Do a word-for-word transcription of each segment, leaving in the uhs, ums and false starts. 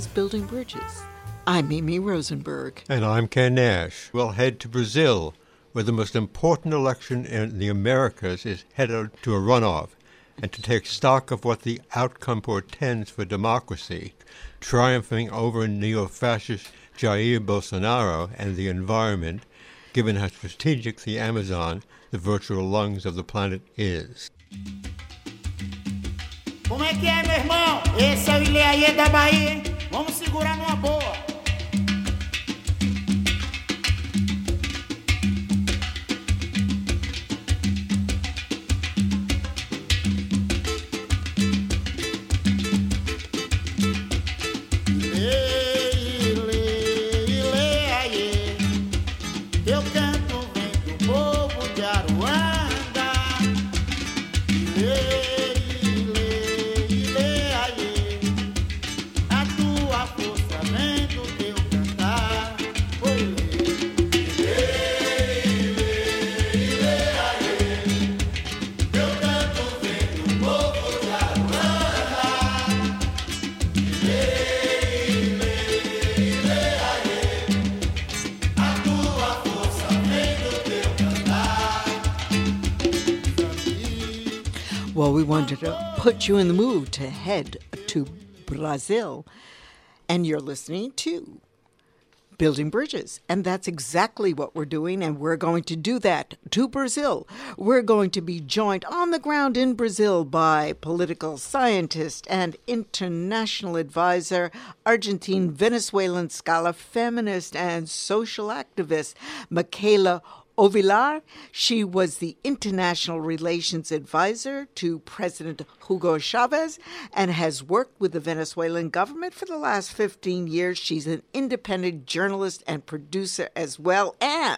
is Building Bridges. I'm Amy Rosenberg. And I'm Ken Nash. We'll head to Brazil, where the most important election in the Americas is headed to a runoff, and to take stock of what the outcome portends for democracy, triumphing over neo-fascist Jair Bolsonaro and the environment, given how strategic the Amazon, the virtual lungs of the planet, is. Como é que é, meu irmão? Esse é o Ileaê da Bahia, hein? Vamos segurar numa boa. Well, we wanted to put you in the mood to head to Brazil, and you're listening to Building Bridges, and that's exactly what we're doing, and we're going to do that to Brazil. We're going to be joined on the ground in Brazil by political scientist and international advisor, Argentine-Venezuelan scholar, feminist, and social activist, Michaela Ovilar. She was the international relations advisor to President Hugo Chavez and has worked with the Venezuelan government for the last fifteen years. She's an independent journalist and producer as well. And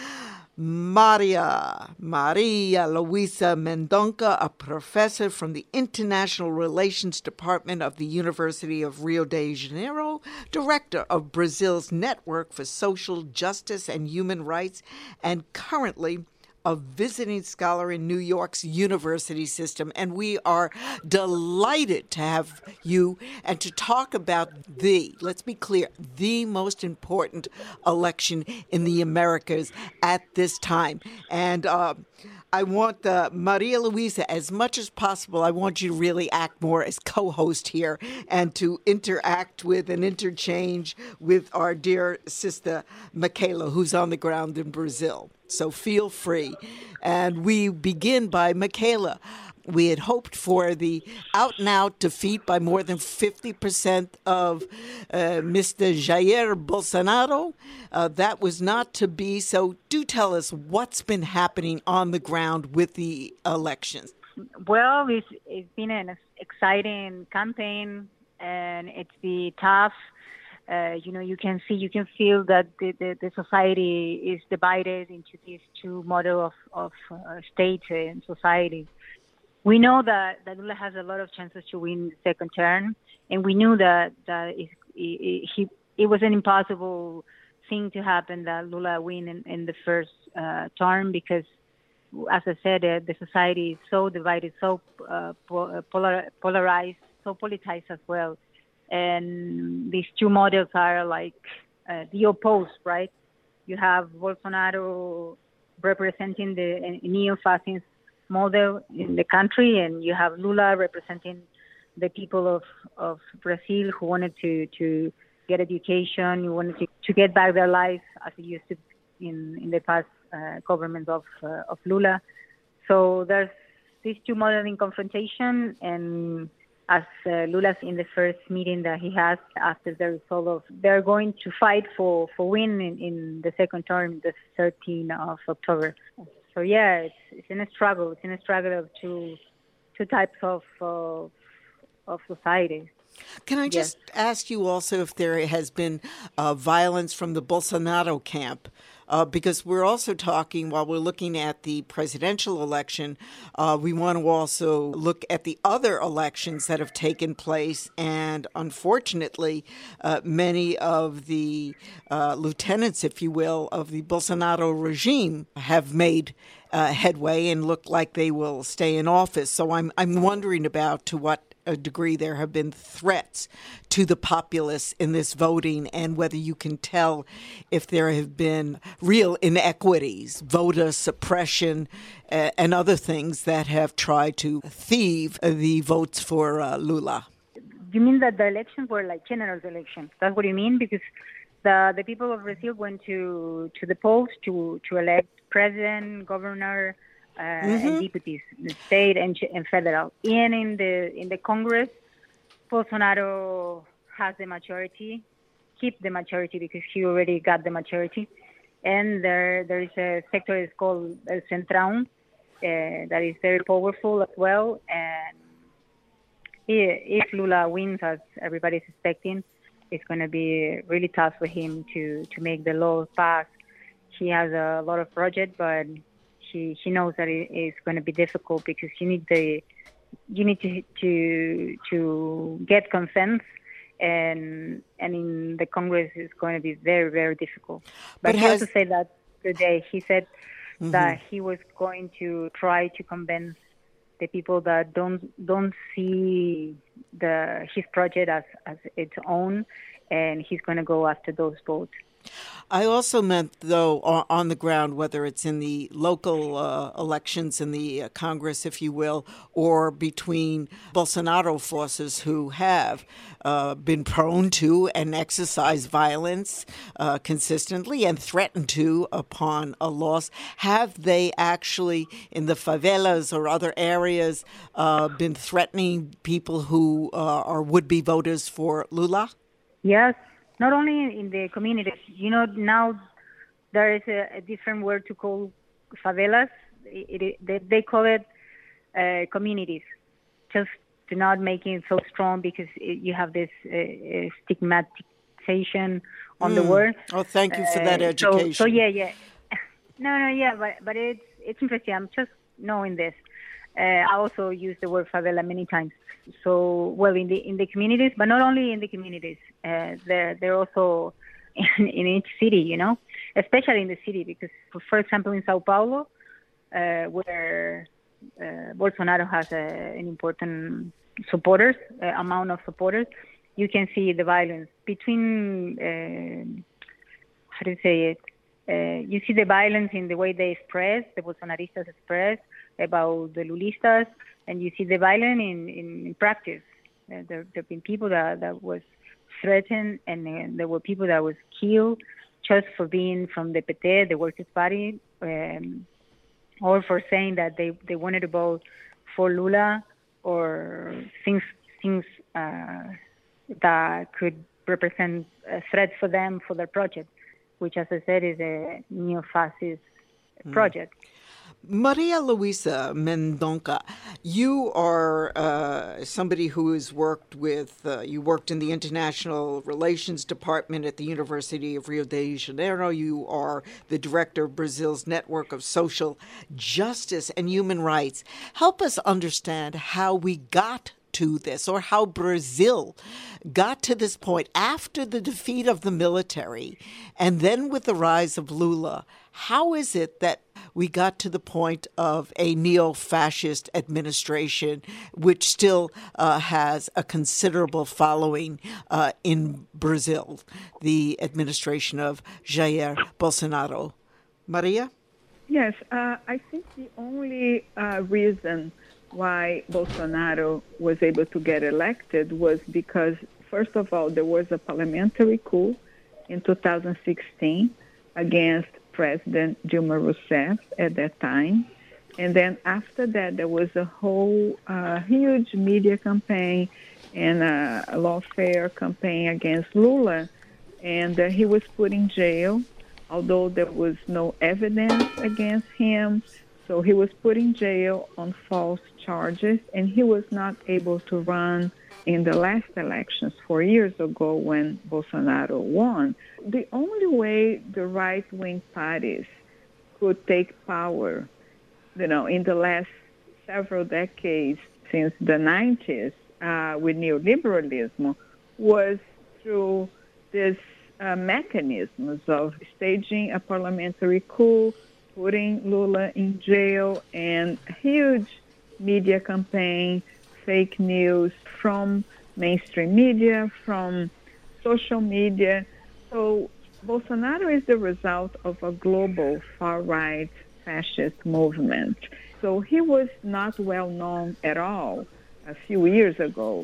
Maria, Maria Luisa Mendonça, a professor from the International Relations Department of the University of Rio de Janeiro, director of Brazil's Network for Social Justice and Human Rights, and currently a visiting scholar in New York's university system. And we are delighted to have you and to talk about the, let's be clear, the most important election in the Americas at this time. And uh, I want uh, Maria Luisa, as much as possible, I want you to really act more as co-host here and to interact with and interchange with our dear sister Michaela, who's on the ground in Brazil. So feel free. And we begin by Michaela. We had hoped for the out-and-out defeat by more than fifty percent of uh, Mister Jair Bolsonaro. Uh, that was not to be. So do tell us what's been happening on the ground with the elections. Well, it's, it's been an exciting campaign, and it's been tough. Uh, you know, you can see, you can feel that the, the, the society is divided into these two models of, of uh, state and society. We know that, that Lula has a lot of chances to win the second term, and we knew that, that it, it, he, it was an impossible thing to happen that Lula win in, in the first uh, term because, as I said, uh, the society is so divided, so uh, polar, polarized, so politicized as well. And these two models are like uh, the opposed, right? You have Bolsonaro representing the neo-fascist model in the country, and you have Lula representing the people of, of Brazil who wanted to, to get education, who wanted to, to get back their lives as it used to in, in the past uh, government of, uh, of Lula. So there's these two models in confrontation, and as uh, Lula's in the first meeting that he has after the result of, they're going to fight for, for win in, in the second term, the thirteenth of October. So yeah, it's, it's in a struggle. It's in a struggle of two, two types of, of, of society. Can I just yes. ask you also if there has been uh, violence from the Bolsonaro camp? Uh, because we're also talking, while we're looking at the presidential election, uh, we want to also look at the other elections that have taken place. And unfortunately, uh, many of the uh, lieutenants, if you will, of the Bolsonaro regime have made uh, headway and look like they will stay in office. So I'm I'm wondering about to what a degree there have been threats to the populace in this voting, and whether you can tell if there have been real inequities, voter suppression, uh, and other things that have tried to thieve the votes for uh, Lula. You mean that the elections were like general elections? That's what you mean? Because the the people of Brazil went to, to the polls to, to elect president, governor, uh, mm-hmm. and deputies, the state and, and federal. And in the in the Congress, Bolsonaro has the majority, keep the majority because he already got the majority. And there there is a sector is called El Centrão uh, that is very powerful as well. And if Lula wins, as everybody's expecting, it's going to be really tough for him to, to make the law pass. He has a lot of projects, but he he knows that it is going to be difficult because you need the you need to to to get consent, and and in the Congress it's going to be very very difficult. But, but he has... also said that today. He said mm-hmm. that he was going to try to convince the people that don't don't see the his project as, as its own, and he's going to go after those votes. I also meant, though, on the ground, whether it's in the local uh, elections in the uh, Congress, if you will, or between Bolsonaro forces who have uh, been prone to and exercise violence uh, consistently and threatened to upon a loss. Have they actually, in the favelas or other areas, uh, been threatening people who uh, are would-be voters for Lula? Yes. Not only in the communities, you know, now there is a, a different word to call favelas. It, it, they, they call it uh, communities, just to not make it so strong because it, you have this uh, stigmatization on mm. the word. Oh, thank you for that uh, education. So, so yeah, yeah. No, no, yeah, but, but it's, it's interesting. I'm just knowing this. Uh, I also use the word favela many times. So, well, in the in the communities, but not only in the communities. Uh, they're they're also in, in each city, you know, especially in the city because, for, for example, in Sao Paulo, uh, where uh, Bolsonaro has a, an important supporters uh, amount of supporters, you can see the violence between. Uh, how do you say it? Uh, you see the violence in the way they express, the Bolsonaristas express about the Lulistas, and you see the violence in, in, in practice. Uh, there have been people that, that was threatened, and uh, there were people that was killed just for being from the P T, the Workers' Party, um, or for saying that they, they wanted to vote for Lula, or things things uh, that could represent a threat for them for their project, which, as I said, is a neo-fascist mm. project. Maria Luisa Mendonca, you are uh, somebody who has worked with, uh, you worked in the International Relations Department at the University of Rio de Janeiro. You are the director of Brazil's Network of Social Justice and Human Rights. Help us understand how we got to this, or how Brazil got to this point after the defeat of the military and then with the rise of Lula. How is it that we got to the point of a neo-fascist administration, which still uh, has a considerable following uh, in Brazil, the administration of Jair Bolsonaro? Maria? Yes, uh, I think the only uh, reason why Bolsonaro was able to get elected was because, first of all, there was a parliamentary coup in two thousand sixteen against President Dilma Rousseff at that time. And then after that, there was a whole uh, huge media campaign and uh, a lawfare campaign against Lula. And uh, he was put in jail, although there was no evidence against him. So he was put in jail on false charges, and he was not able to run in the last elections four years ago when Bolsonaro won. The only way the right-wing parties could take power, you know, in the last several decades since the nineties uh, with neoliberalism was through these uh, mechanisms of staging a parliamentary coup, putting Lula in jail, and huge media campaign, fake news from mainstream media, from social media. So Bolsonaro is the result of a global far-right fascist movement. So he was not well known at all a few years ago.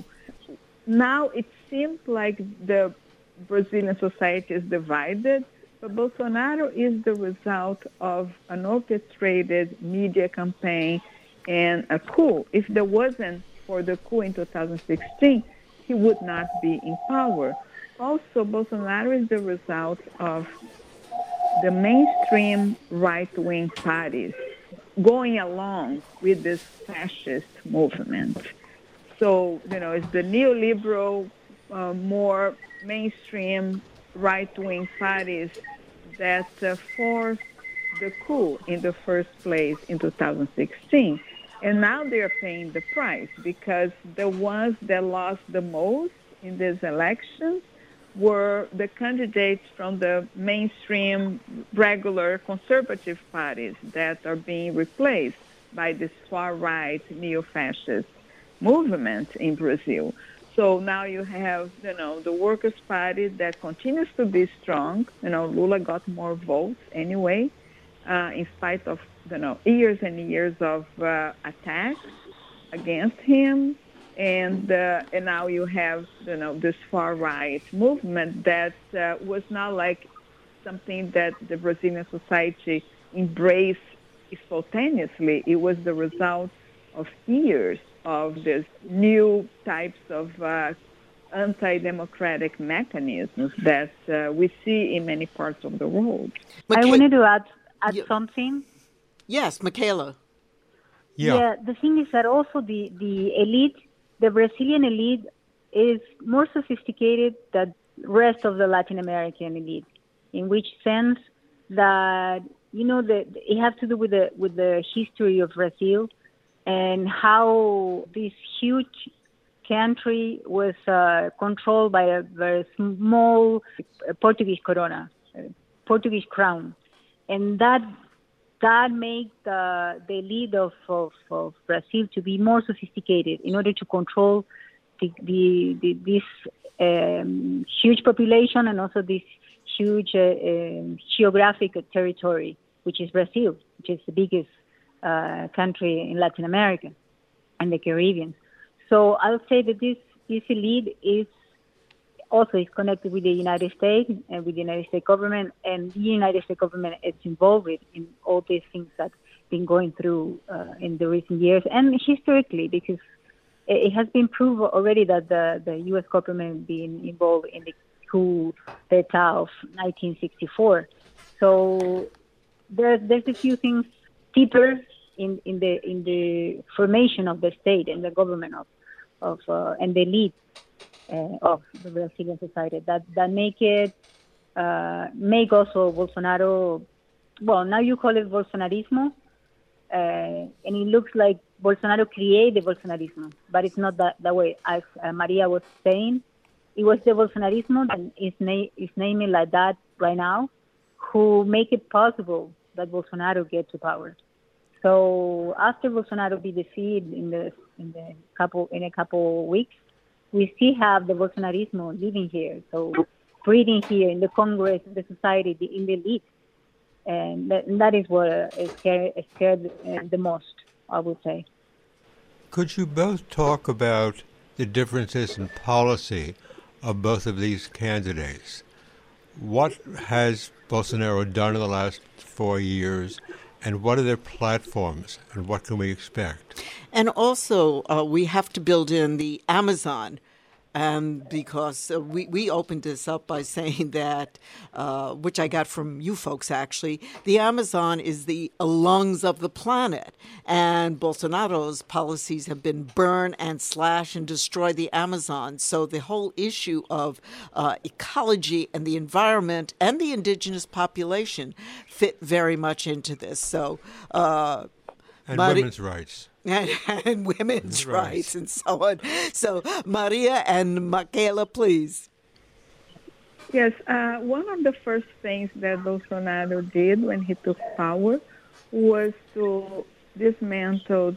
Now it seems like the Brazilian society is divided, but Bolsonaro is the result of an orchestrated media campaign and a coup. If there wasn't for the coup in two thousand sixteen, he would not be in power. Also, Bolsonaro is the result of the mainstream right-wing parties going along with this fascist movement. So, you know, it's the neoliberal, uh, more mainstream right-wing parties that uh, forced the coup in the first place in two thousand sixteen. And now they're paying the price because the ones that lost the most in these elections were the candidates from the mainstream, regular conservative parties that are being replaced by this far-right neo-fascist movement in Brazil. So now you have, you know, the Workers' Party that continues to be strong. You know, Lula got more votes anyway, uh, in spite of, you know, years and years of uh, attacks against him. And uh, and now you have, you know, this far-right movement that uh, was not like something that the Brazilian society embraced spontaneously. It was the result of years of these new types of uh, anti-democratic mechanisms that uh, we see in many parts of the world. I wanted to add, add Yeah. something. Yes, Michaela. Yeah. Yeah, the thing is that also the, the elite, the Brazilian elite is more sophisticated than the rest of the Latin American elite, in which sense that, you know, the, it has to do with the, with the history of Brazil and how this huge country was uh, controlled by a very small Portuguese corona, Portuguese crown. And that that makes the, the elite of, of, of Brazil to be more sophisticated in order to control the, the, the, this um, huge population and also this huge uh, um, geographic territory, which is Brazil, which is the biggest uh, country in Latin America and the Caribbean. So I'll say that this, this elite is also is connected with the United States and with the United States government, and the United States government is involved in all these things that have been going through uh, in the recent years and historically, because it has been proved already that the, the U S government being involved in the coup d'etat of nineteen sixty-four. So there's there's a few things deeper in, in the in the formation of the state and the government of of uh, and the elite uh, of the Brazilian society that that make it uh, make also Bolsonaro. Well, now you call it Bolsonarismo, uh, and it looks like Bolsonaro created Bolsonarismo, but it's not that, that way. As uh, Maria was saying, it was the Bolsonarismo that is, na- is naming like that right now, who make it possible that Bolsonaro get to power. So after Bolsonaro be defeated in the in the couple in a couple of weeks, we still have the Bolsonarismo living here, so breathing here in the Congress, in the society, the, in the elite, and that, and that is what uh, is scared, is scared uh, the most, I would say. Could you both talk about the differences in policy of both of these candidates? What has Bolsonaro done in the last four years, and what are their platforms, and what can we expect? And also, uh, we have to build in the Amazon, um, because uh, we, we opened this up by saying that, uh, which I got from you folks actually, the Amazon is the lungs of the planet. And Bolsonaro's policies have been burn and slash and destroy the Amazon. So the whole issue of uh, ecology and the environment and the indigenous population fit very much into this. So, uh, And Mari- women's rights. And, and women's Right. rights and so on. So, Maria and Michaela, please. Yes, uh, one of the first things that Bolsonaro did when he took power was to dismantle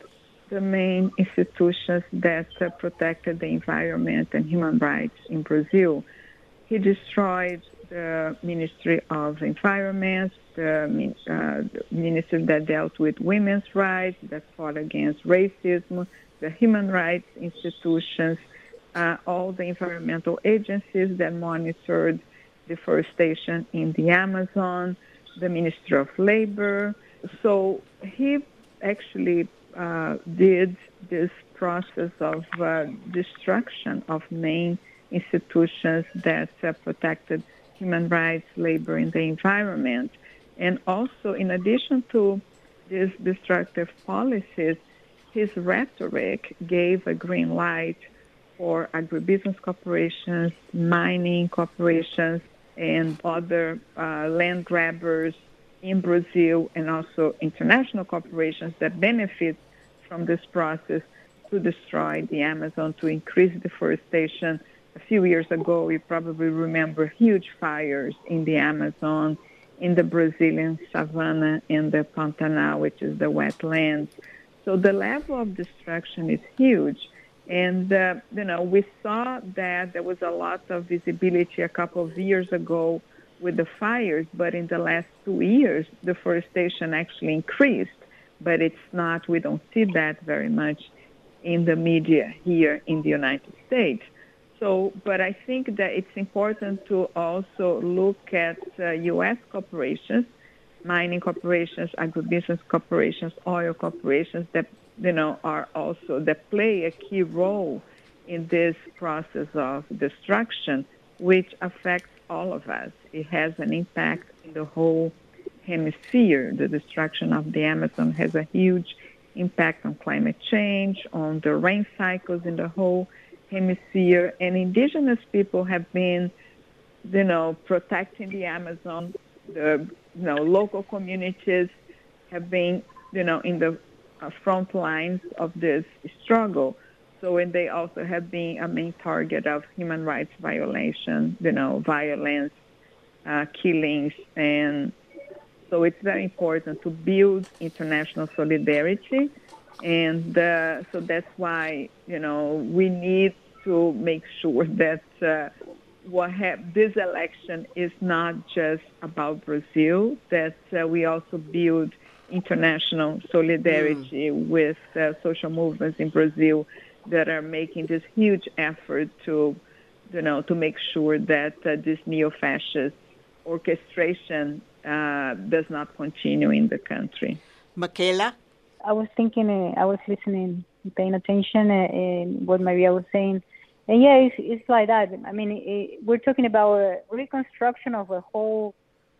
the main institutions that uh, protected the environment and human rights in Brazil. He destroyed the Ministry of Environment, the, uh, the ministry that dealt with women's rights, that fought against racism, the human rights institutions, uh, all the environmental agencies that monitored deforestation in the Amazon, the Ministry of Labor. So he actually uh, did this process of uh, destruction of main institutions that uh, protected human rights, labor, and the environment. And also, in addition to these destructive policies, his rhetoric gave a green light for agribusiness corporations, mining corporations, and other uh, land grabbers in Brazil, and also international corporations that benefit from this process to destroy the Amazon, to increase deforestation. A few years ago, you probably remember huge fires in the Amazon, in the Brazilian savanna, and the Pantanal, which is the wetlands. So the level of destruction is huge. And, uh, you know, we saw that there was a lot of visibility a couple of years ago with the fires, but in the last two years, deforestation actually increased. But it's not, we don't see that very much in the media here in the United States. So, but I think that it's important to also look at uh, U S corporations, mining corporations, agribusiness corporations, oil corporations that, you know, are also, that play a key role in this process of destruction, which affects all of us. It has an impact in the whole hemisphere. The destruction of the Amazon has a huge impact on climate change, on the rain cycles in the whole hemisphere, and indigenous people have been, you know, protecting the Amazon. The, you know, local communities have been, you know, in the uh, front lines of this struggle. So, and they also have been a main target of human rights violation, you know, violence, uh, killings, and so it's very important to build international solidarity. And uh, so that's why, you know, we need to make sure that uh, what ha- this election is not just about Brazil, that uh, we also build international solidarity mm. with uh, social movements in Brazil that are making this huge effort to, you know, to make sure that uh, this neo-fascist orchestration uh, does not continue in the country. Michaela? I was thinking, uh, I was listening, paying attention uh, in what Maria was saying. And yeah, it's, it's like that. I mean, it, we're talking about a reconstruction of a whole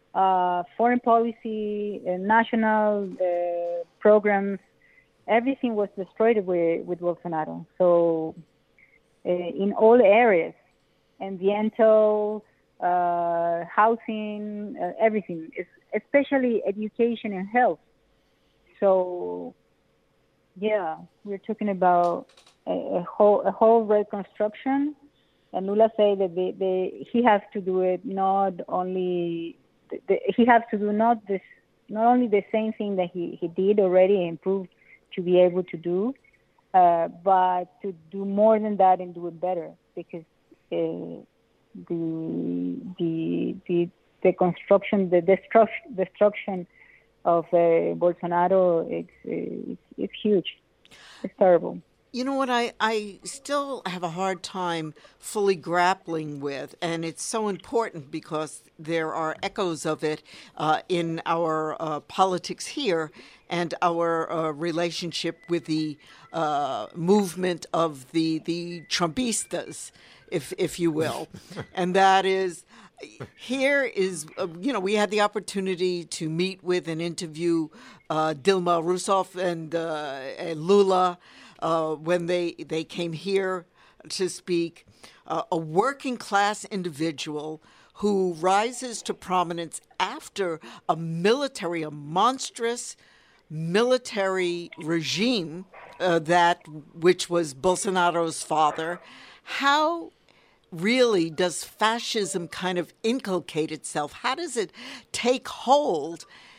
uh, foreign policy, uh, national uh, programs. Everything was destroyed with, with Bolsonaro. So uh, in all areas, ambiental, uh, housing, uh, everything, it's, especially education and health. So, yeah, we're talking about a, a whole a whole reconstruction, and Lula said that they, they, he has to do it not only the, the, he has to do not this not only the same thing that he, he did already and improved to be able to do, uh, but to do more than that and do it better, because uh, the the the the construction the destruction destruction of uh, Bolsonaro, it's, it's it's huge. It's terrible. You know what I, I still have a hard time fully grappling with, and it's so important because there are echoes of it uh, in our uh, politics here and our uh, relationship with the uh, movement of the the Trumpistas, if if you will, and that is. Here is, uh, you know, we had the opportunity to meet with and interview uh, Dilma Rousseff and, uh, and Lula uh, when they, they came here to speak. Uh, a working class individual who rises to prominence after a military, a monstrous military regime uh, that which was Bolsonaro's father. How really does fascism kind of inculcate itself? How does it take hold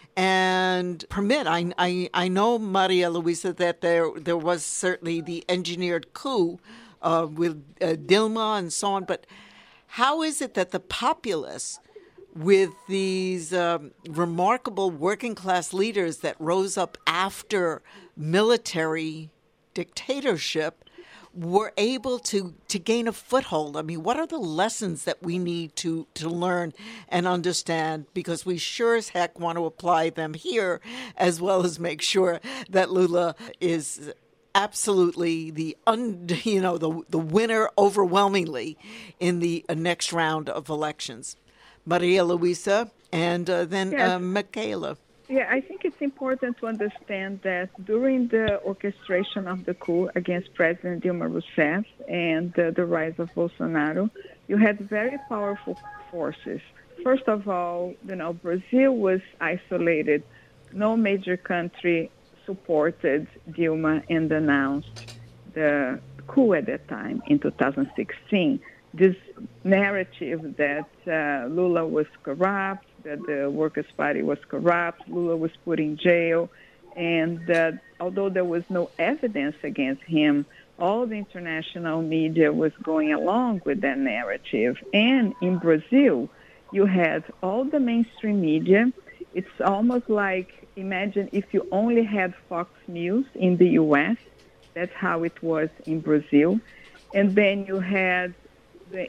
and permit. I, I, I know, Maria Luisa, that there there was certainly the engineered coup uh, with uh, Dilma and so on, but how is it that the populace, with these um, remarkable working class leaders that rose up after military dictatorship, were able to, to gain a foothold? I mean, what are the lessons that we need to, to learn and understand? Because we sure as heck want to apply them here, as well as make sure that Lula is absolutely the un, you know the the winner overwhelmingly in the uh, next round of elections. Maria Luisa and uh, then Yes. uh, Michaela. Yeah, I think it's important to understand that during the orchestration of the coup against President Dilma Rousseff and uh, the rise of Bolsonaro, you had very powerful forces. First of all, you know, Brazil was isolated. No major country supported Dilma and announced the coup at that time in two thousand sixteen. This narrative that uh, Lula was corrupt, that the Workers' Party was corrupt, Lula was put in jail, and that although there was no evidence against him, all the international media was going along with that narrative. And in Brazil, you had all the mainstream media. It's almost like, imagine if you only had Fox News in the U S. That's how it was in Brazil. And then you had the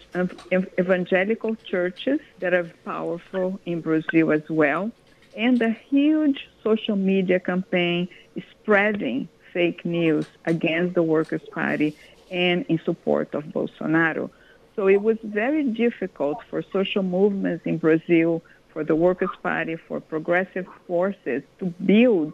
evangelical churches that are powerful in Brazil as well, and a huge social media campaign spreading fake news against the Workers' Party and in support of Bolsonaro. So it was very difficult for social movements in Brazil, for the Workers' Party, for progressive forces to build,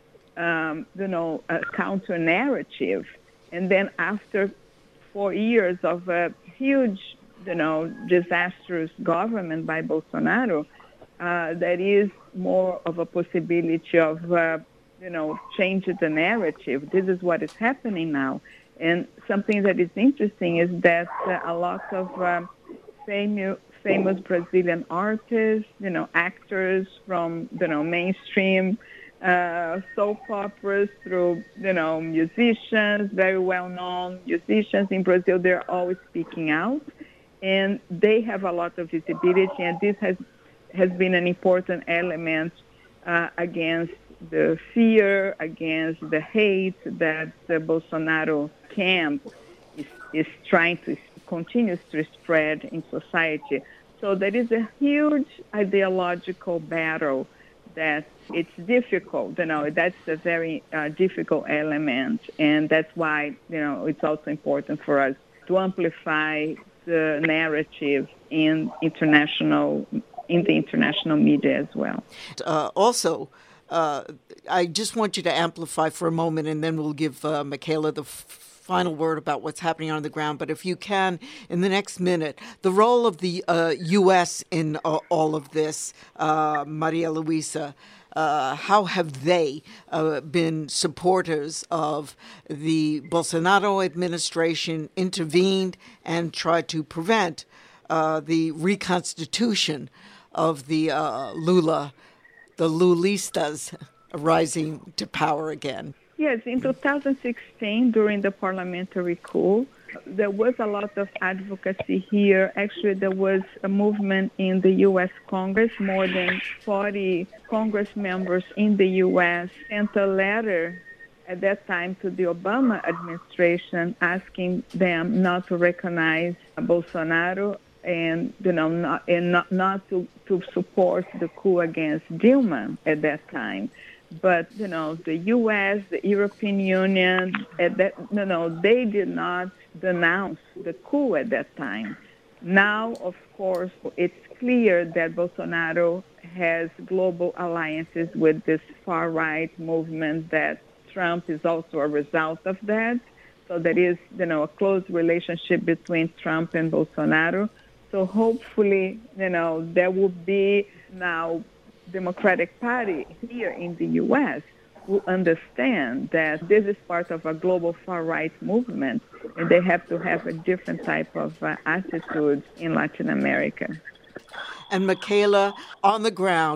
um, you know, a counter-narrative. And then after four years of a huge, you know, disastrous government by Bolsonaro, uh, there is more of a possibility of, uh, you know, changing the narrative. This is what is happening now. And something that is interesting is that uh, a lot of uh, famous, famous Brazilian artists, you know, actors from, you know, mainstream Uh, soap operas through, you know, musicians, very well-known musicians in Brazil, they're always speaking out, and they have a lot of visibility, and this has has been an important element uh, against the fear, against the hate that the Bolsonaro camp is, is trying to continues to spread in society. So there is a huge ideological battle that it's difficult, you know, that's a very uh, difficult element, and that's why, you know, it's also important for us to amplify the narrative in international, in the international media as well. Uh, also, uh, I just want you to amplify for a moment, and then we'll give uh, Michaela the f- final word about what's happening on the ground. But if you can, in the next minute, the role of the uh, U S in uh, all of this, uh, Maria Luisa, uh, how have they uh, been supporters of the Bolsonaro administration, intervened and tried to prevent uh, the reconstitution of the uh, Lula, the Lulistas rising to power again? Yes, in two thousand sixteen, during the parliamentary coup, there was a lot of advocacy here. Actually, there was a movement in the U S Congress. More than forty Congress members in the U S sent a letter at that time to the Obama administration asking them not to recognize Bolsonaro and, you know, not, and not, not to, to support the coup against Dilma at that time. But, you know, the U S, the European Union, at that, no, no, they did not denounce the coup at that time. Now, of course, it's clear that Bolsonaro has global alliances with this far-right movement, that Trump is also a result of that. So there is, you know, a close relationship between Trump and Bolsonaro. So hopefully, you know, there will be now Democratic Party here in the U S will understand that this is part of a global far-right movement, and they have to have a different type of uh, attitude in Latin America. And Michaela, on the ground,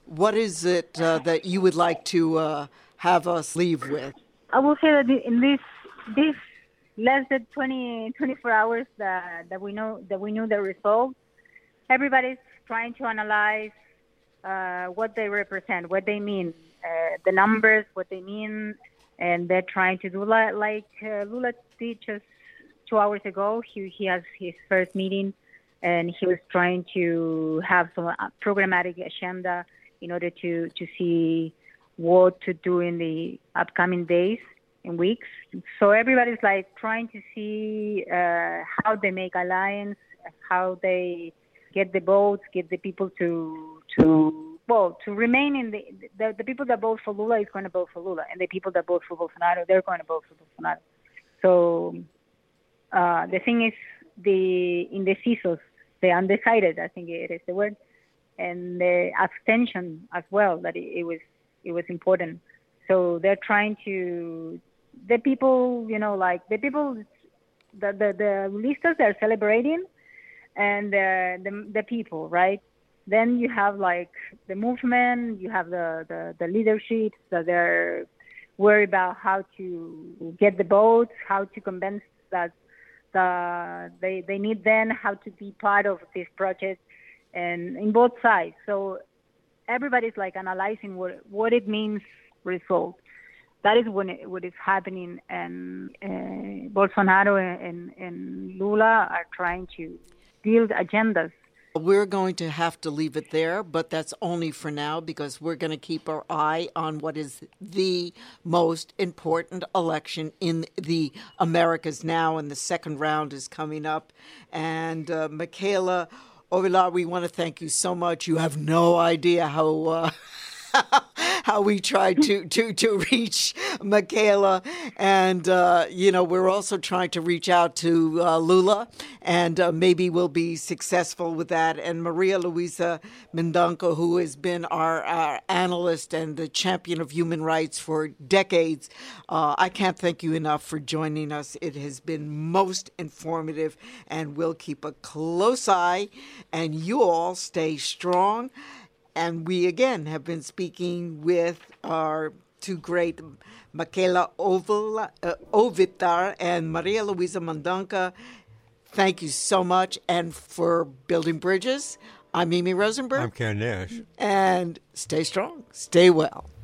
What is it uh, that you would like to uh, have us leave with? I will say that in this this less than twenty, twenty-four hours that, that we know that we knew the results, everybody's trying to analyze uh, what they represent, what they mean, uh, the numbers, what they mean, and they're trying to do like, like uh, Lula did just two hours ago. He he has his first meeting, and he was trying to have some programmatic agenda in order to, to see what to do in the upcoming days and weeks. So everybody's like trying to see uh, how they make alliance, how they get the votes, get the people to to well to remain in the the, the people that vote for Lula is going to vote for Lula, and the people that vote for Bolsonaro, they're going to vote for Bolsonaro. So uh, the thing is, the indecisos, the undecided, I think it is the word, and the abstention as well, that it, it was it was important. So they're trying to, the people, you know, like the people, the the, the listas are celebrating, and the, the the people, right? Then you have like the movement, you have the, the, the leadership that they're worried about how to get the votes, how to convince that the, they they need then how to be part of this project, and in both sides. So everybody's like analyzing what what it means result. That is when it, what is happening, and uh, Bolsonaro and, and Lula are trying to build agendas. We're going to have to leave it there, but that's only for now, because we're going to keep our eye on what is the most important election in the Americas now, and the second round is coming up. And uh, Michaela Ovillar, we want to thank you so much. You have no idea how uh, how we tried to, to, to reach Michaela. And, uh, you know, we're also trying to reach out to uh, Lula, and uh, maybe we'll be successful with that. And Maria Luisa Mendonca, who has been our, our analyst and the champion of human rights for decades, uh, I can't thank you enough for joining us. It has been most informative, and we'll keep a close eye, and you all stay strong. And we, again, have been speaking with our two great, Michaela Ovillar, uh, Ovillar and Maria Luisa Mendonca. Thank you so much. And for Building Bridges, I'm Mimi Rosenberg. I'm Ken Nash. And stay strong, stay well.